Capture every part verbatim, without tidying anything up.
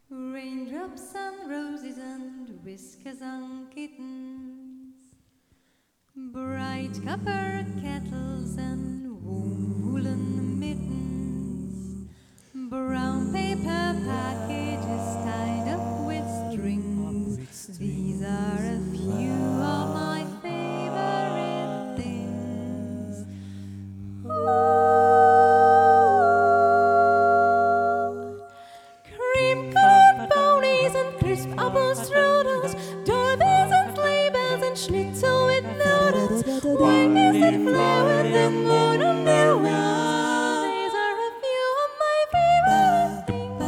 Raindrops and roses and whiskers and kittens, bright copper kettles and warm woolen mittens, brown paper packages tied up with strings. These are a few of my favorite things. Cream-colored ponies and crisp apple strudels, doorbells and sleigh bells and schnitzel with noodles, white geese that fly with the moon on their wings. These are a few of my favorite things.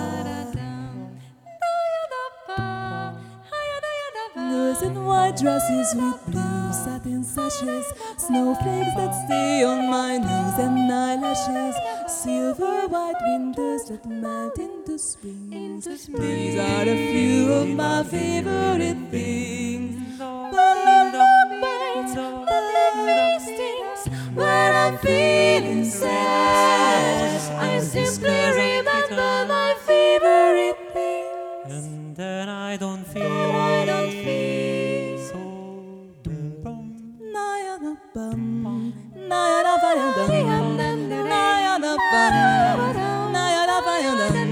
Girls in white dresses with blue satin sashes, snowflakes that stay on my nose and eyelashes, silver white winters that melt into spring. Into spring. These are a few of my favorite things. Buttermilk bites, buttermilk stings. When I'm feeling sad, I simply remember my favorite things. And then I don't feel, I don't feel so bum. Nayadabam, nayadabam, nayadabam, nayadabam,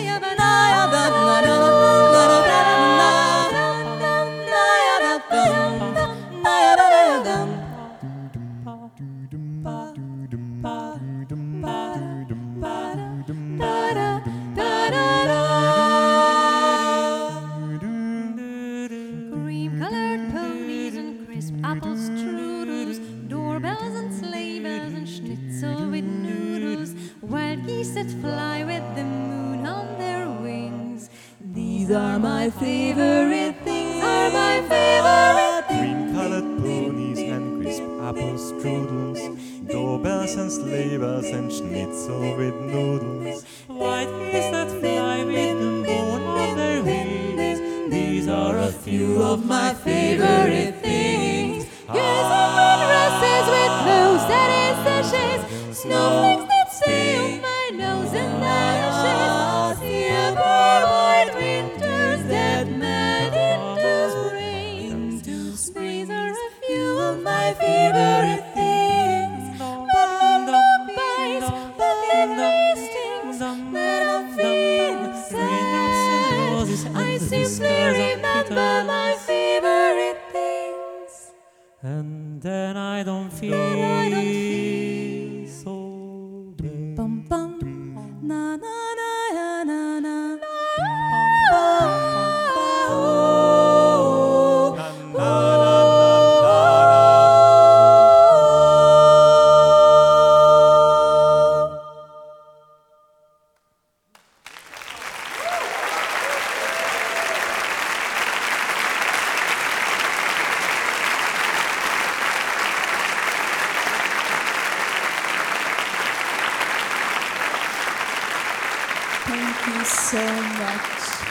Cream-colored ponies and crisp apple strudels, doorbells and sleigh bells and schnitzel with noodles, wild geese that fly with the moon on their wings. These are my favorite things. Are my favorite things. Cream-colored ponies and crisp apple strudels, doorbells and sleigh bells and schnitzel with noodles, white geese that fly with the moon on their wings. These are a few of my favorite things. Girls in red dresses with blue satin sashes, snowflakes that stay on my nose and eyelashes, silver white winters that melt into spring. These are a few of my favorite things. Buttermilk bites, buttermilk stings. When I'm feeling sad, I simply remember my favorite things. And then I don't feel, I don't feel so Bum bum, na na na na na. Thank you so much.